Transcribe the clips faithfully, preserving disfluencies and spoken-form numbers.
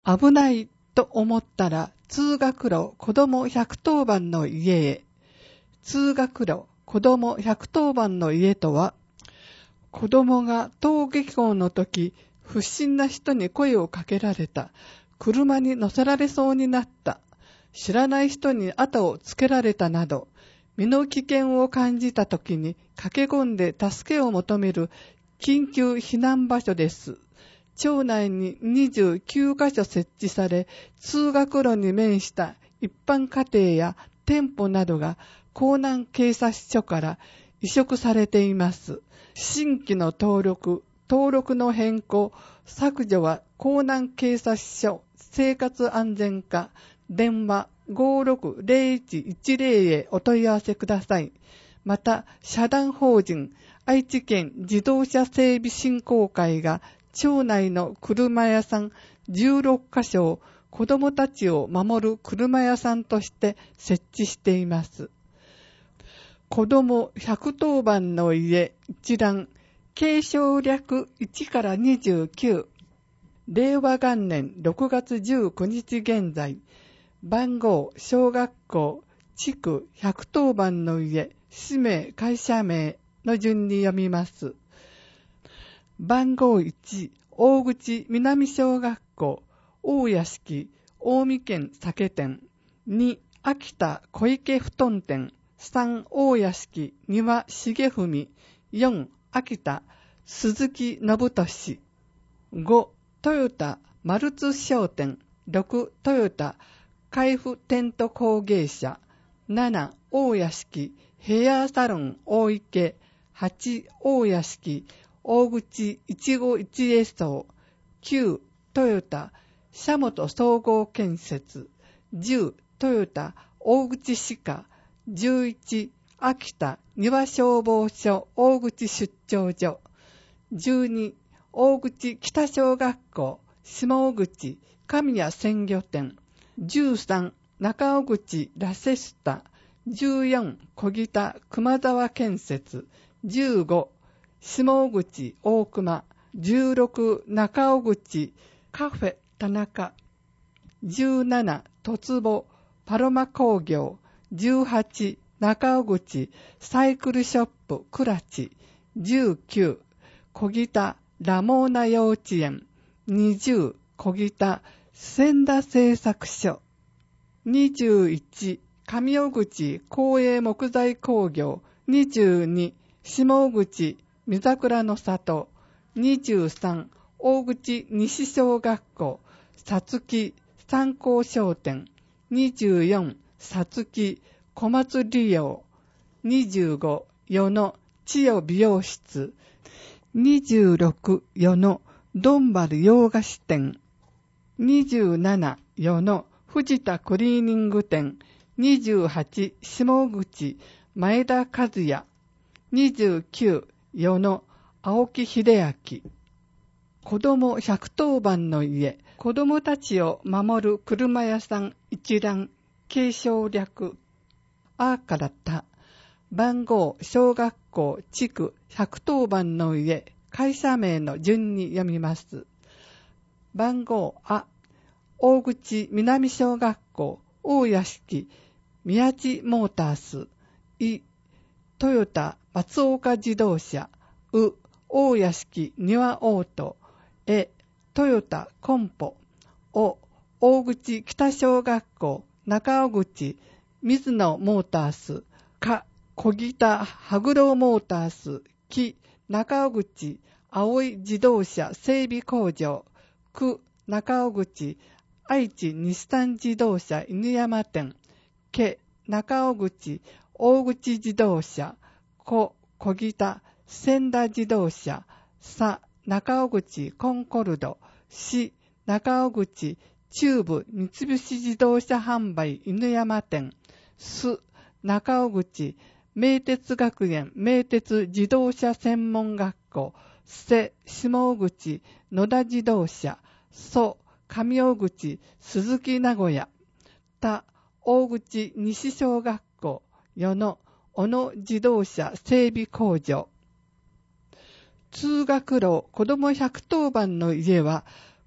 危ないと思ったら通学路子どもひゃくとおばんの家へ。通学路子どもひゃくとおばんの家とは、子供が登下校の時、不審な人に声をかけられた。車に乗せられそうになった。知らない人に後をつけられたなど、身の危険を感じた時に駆け込んで助けを求める緊急避難場所です。町内ににじゅうきゅうかしょ設置され、通学路に面した一般家庭や店舗などが江南警察署から移植されています。新規の登録、登録の変更、削除は江南警察署生活安全課電話 ごーろくぜろいちいちぜろ へお問い合わせください。また、社団法人愛知県自動車整備振興会が町内の車屋さんじゅうろっかしょを子どもたちを守る車屋さんとして設置しています。子どもひゃくとおばんの家一覧、継承略いちからにじゅうきゅう、れいわがんねんろくがつじゅうくにち現在、番号、小学校、地区ひゃくとおばんの家、氏名、会社名の順に読みます。番号いち、大口南小学校、大屋敷、近江県酒店。に、秋田小池布団店。さん、大屋敷庭重文。よん、秋田鈴木信俊。ご、トヨタマルツ商店。ろく、トヨタ海部テント工芸社。なな、大屋敷ヘアサロン大池。はち、大屋敷大口一期一会荘。きゅう、トヨタ社本総合建設。じゅう、トヨタ大口歯科。じゅういち、秋田庭消防署大口出張所。じゅうに、大口北小学校下大口神谷鮮魚店。じゅうさん、中尾口ラセスタ。じゅうよん、小北熊沢建設。じゅうご、下大口大熊。じゅうろく、中尾口カフェ田中。じゅうなな、凸穂パロマ工業。じゅうはち、中尾口サイクルショップ倉地。じゅうきゅう、小北ラモーナ幼稚園。にじゅう、小北千田製作所。にじゅういち、上尾口公営木材工業。にじゅうに、下尾口三桜の里。にじゅうさん、大口西小学校さつき三幸商店。にじゅうよん、さつき小松利用。にじゅうご、与野千代美容室。にじゅうろく、与野ドンバル洋菓子店。にじゅうなな、与野藤田クリーニング店。にじゅうはち、下口前田和也。にじゅうきゅう、与野青木秀明。子どもひゃくとおばんの家、子どもたちを守る車屋さん一覧、継承略。あからた。番号、小学校、地区ひゃくとおばんの家、会社名の順に読みます。番号、あ、大口南小学校、大屋敷、宮地モータース。い、トヨタ松岡自動車。う、大屋敷庭オート。え、トヨタコンポ。お、大口北小学校中尾口水野モータース。か、小北羽黒モータース。き、中尾口青い自動車整備工場。く、中尾口愛知日産自動車犬山店。け、中尾口大口自動車。こ、小北千田自動車。さ、中尾口コンコルド。し、中尾口中部三菱自動車販売犬山店。す、中尾口名鉄学園名鉄自動車専門学校。せ、下尾口野田自動車。そ、上尾口鈴木名古屋。た、大口西小学校。与野小野自動車整備工場。通学路子どもひゃくとおばんの家は、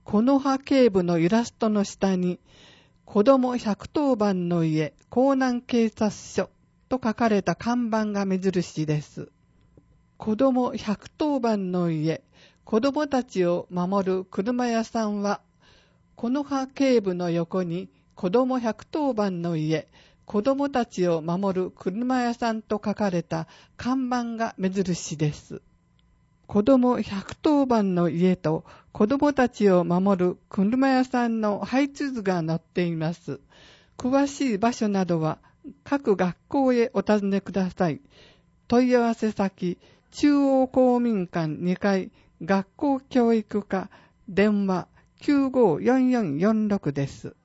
この葉警部のイラストの下に、子どもひゃくとおばんの家、江南警察署と書かれた看板が目印です。子どもひゃくとおばんの家、子どもたちを守る車屋さんは、この葉警部の横に、子どもひゃくとおばんの家、子どもたちを守る車屋さんと書かれた看板が目印です。子どもひゃくとおばんの家と子どもたちを守る車屋さんの配置図が載っています。詳しい場所などは各学校へお尋ねください。問い合わせ先、中央公民館にかい学校教育課、電話きゅうごよんよんよんろくです。